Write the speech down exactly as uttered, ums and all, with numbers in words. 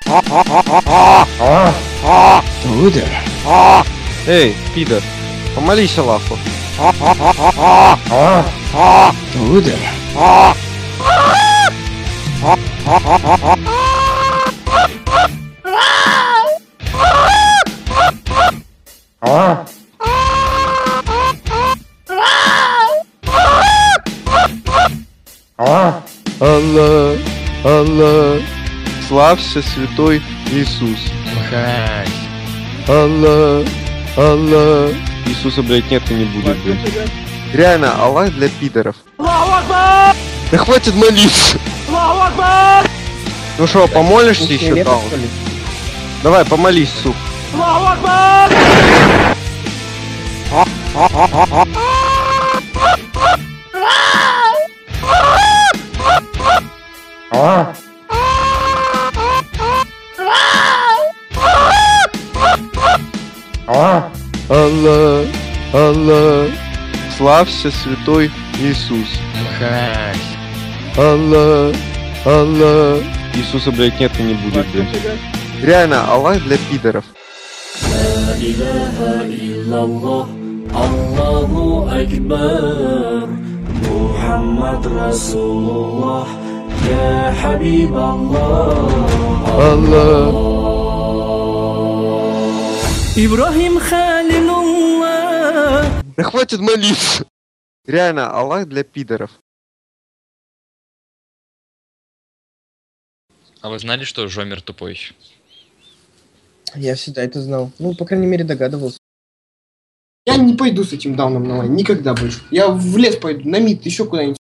Удар. Эй, пидор, помолись Аллаху. Удар. Аллах, Аллах, славься, святой Иисус. Аллах, Аллах. Иисуса, блядь, нет и не будет, блядь. Реально, Аллах для пидоров. Да хватит молиться. Ну что, помолишься еще, Таун? Давай, помолись, сука. Аллах, Аллах, славься, святой Иисус. Аллах, Аллах. Иисуса, блядь, нет и не будет, блядь. Реально, Аллах для пидоров. Аллаху Акбар, Мухаммад Расулуллах, Я Хабиб Аллах. Аллах. Ибрахим Халилуллах. Да хватит молиться. Реально, Аллах для пидоров. А вы знали, что Жомер тупой? Я всегда это знал. Ну, по крайней мере, догадывался. Я не пойду с этим дауном на лайн, никогда больше. Я в лес пойду, на мид, еще куда-нибудь.